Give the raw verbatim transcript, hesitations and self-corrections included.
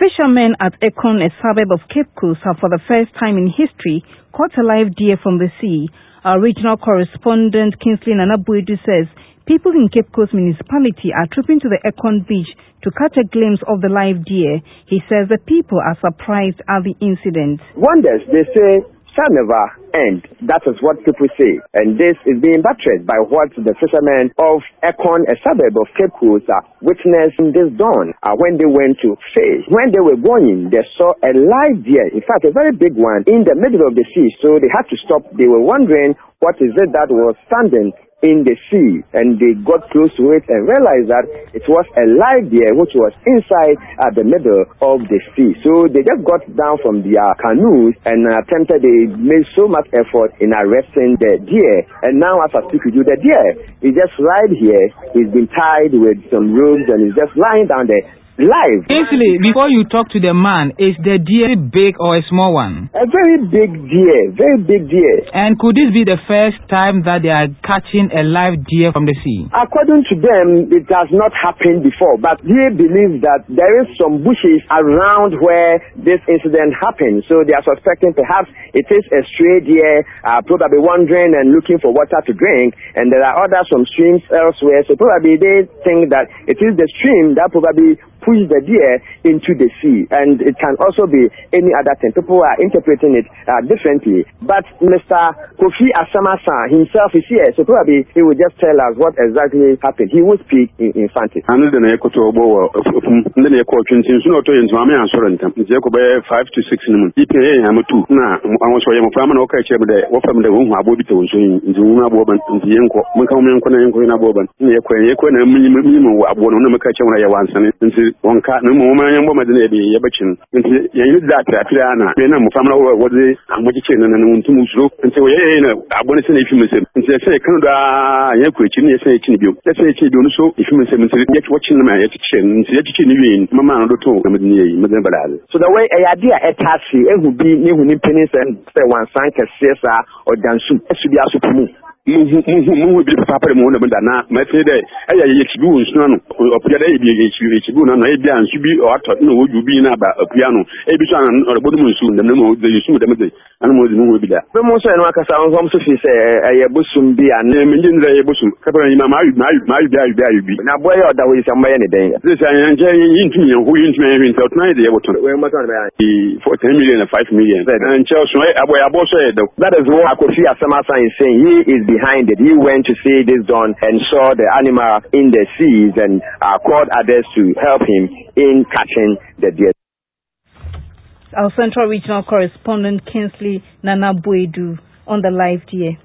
Fishermen at Ekon, a suburb of Cape Coast, have for the first time in history caught a live deer from the sea. Our regional correspondent Kingsley Nanabuedu says people in Cape Coast municipality are trooping to the Ekon beach to catch a glimpse of the live deer. He says the people are surprised at the incident. Wonders, they say, shall never end. That is what people say. And this is being buttressed by what the fishermen of Ekon, a suburb of Cape Coast, uh, witnessed this dawn uh, when they went to fish. When they were going, they saw a live deer, in fact, a very big one, in the middle of the sea. So they had to stop. They were wondering what is it that was standing in the sea, and they got close to it and realized that it was a live deer which was inside at the middle of the sea. So they just got down from their canoes and attempted, they made so much effort in arresting the deer. And now as I speak with you, the deer is just right here. He's been tied with some ropes and he's just lying down there. Live. Actually, before you talk to the man, is the deer big or a small one? A very big deer, very big deer. And could this be the first time that they are catching a live deer from the sea? According to them, it has not happened before, but they believe that there is some bushes around where this incident happened. So they are suspecting perhaps it is a stray deer, uh, probably wandering and looking for water to drink, and there are other some streams elsewhere. So probably they think that it is the stream that probably push the deer into the sea, and it can also be any other thing. People are interpreting it uh, differently. But Mister Kofi Asamasa himself is here, so probably he will just tell us what exactly happened. He will speak in, in Fante. five to six minutes. If you have two, now I was for your family. Okay, the what from the room I will be to in the room about the Yanko, Munkaman, in a boban. You can a minimum of one of the catcher when I once and one cat no more and woman than a yabachin. You that Piana, then I'm from over what they are watching and then to move through and say, I want to say if you miss him. And say, Canada, Yakuchin, yes, a chinibio. Let's say you don't so if you miss him and say, yet watching my kitchen, yet chin, Mamma, so the way a idea a taxi, it would be new pennies and say one sank a Caesar or Dansu. It should be a super Move with the papa more than that. My say that I do is none of the day be a chibu and a dance you be or no would you be in about a piano. A bisan or a bottom soon, the name of the issue the animals will be there. The most and like a sound home to say a busum be a name in the busum. Captain, my my dad, there you be. Now, boy, that way some any day. This I enjoy into me who into me in South Night, they were for ten million and five million. And Chelsea, I said that is what I could see as some sign saying he is behind it. He went to see this done and saw the animal in the seas and uh, called others to help him in catching the deer. Our Central Regional Correspondent Kingsley Nanabuedu on the live deer.